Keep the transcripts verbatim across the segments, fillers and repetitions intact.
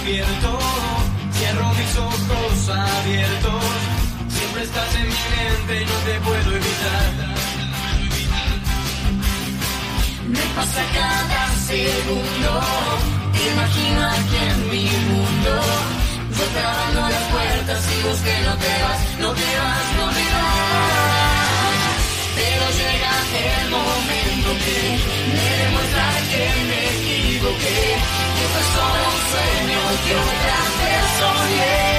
despierto, cierro mis ojos abiertos, siempre estás en mi mente y no te puedo evitar. Me pasa cada segundo, te imagino aquí en mi mundo, yo trabando las puertas y vos que no te vas, no te vas, no te vas. Pero llega el momento que me demuestra que me equivoqué, que fue solo un sueño que otra vez soñé.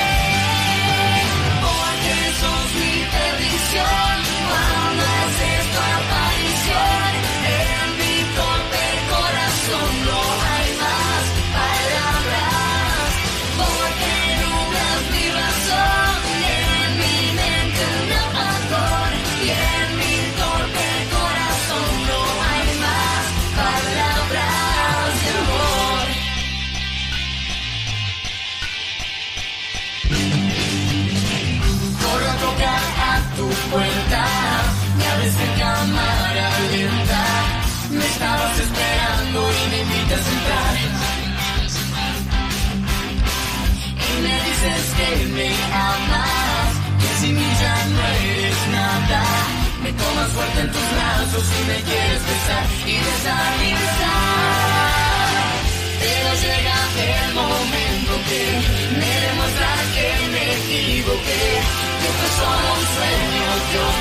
Porque sos mi perdición, cuando haces tu aparición, en mi torpe corazón no hay más palabras. Porque nublas mi razón, en mi mente un apagón, y en mi torpe corazón no hay más palabras de amor. Corro a tocar a tu puerta, me abres en cámara lenta, me estabas esperando y me invitas a entrar. Y me dices que me amas, que sin mí ya no eres nada. Me tomas fuerte en tus brazos y me quieres besar y besar y besar. Pero llega el momento que me demuestra que me equivoqué, que fue solo un sueño que